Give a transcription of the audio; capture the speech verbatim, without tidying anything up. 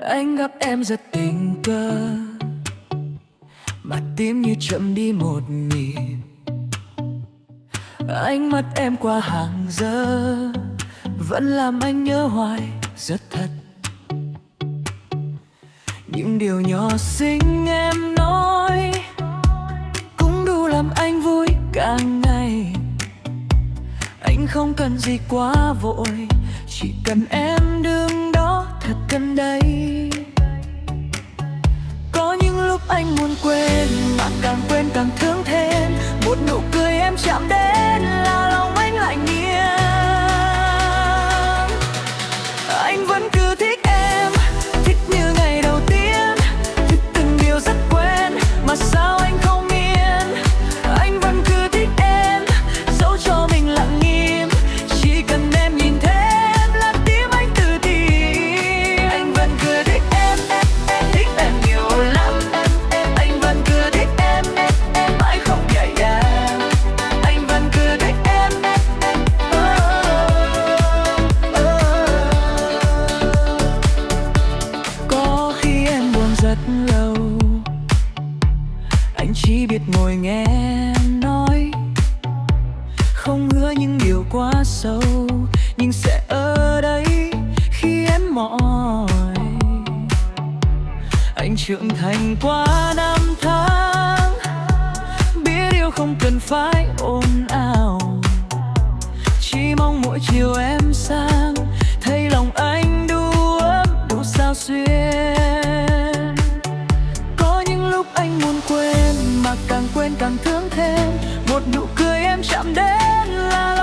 Anh gặp em rất tình cờ, mặt tim như chậm đi một nhịp. Ánh mắt em qua hàng giờ vẫn làm anh nhớ hoài rất thật. Những điều nhỏ xinh em nói cũng đủ làm anh vui cả ngày. Anh không cần gì quá vội, chỉ cần em đứng đó thật gần đây. Có những lúc anh muốn quên, mà càng quên càng thương thêm. Một nụ cười em chạm đến là lòng anh lại nghiêng. Anh vẫn cứ thích em, thích như ngày đầu tiên, thích từng điều rất quen mà sao anh không yên. Anh vẫn cứ thích em, dẫu cho mình lặng im, chỉ cần em nhìn thêm là tim anh tự tin. Anh vẫn cứ thích em, em, em thích em nhiều lắm. Em, em, anh vẫn cứ thích em, em, em mãi không nhảy em. Anh vẫn cứ thích em, em, em, oh, oh, oh. Có khi em buồn rất lâu, anh chỉ biết ngồi nghe em nói, không hứa những điều quá sâu, nhưng sẽ ở đây khi em mỏi. Anh trưởng thành qua năm tháng, biết yêu không cần phải ồn ào, chỉ mong mỗi chiều em sang thấy lòng anh đủ ấm đủ sao xuyên. Có những lúc anh muốn quên, mà càng quên càng thương thêm. Một nụ cười em chạm đến là